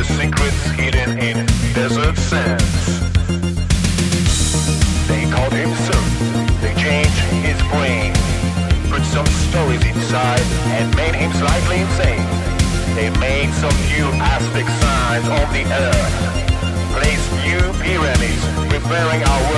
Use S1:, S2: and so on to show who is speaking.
S1: secrets hidden in desert sands. They called him Sir. They changed his brain, put some stories inside, and made him slightly insane. They made some new Aztec signs on the earth, placed new pyramids, preparing our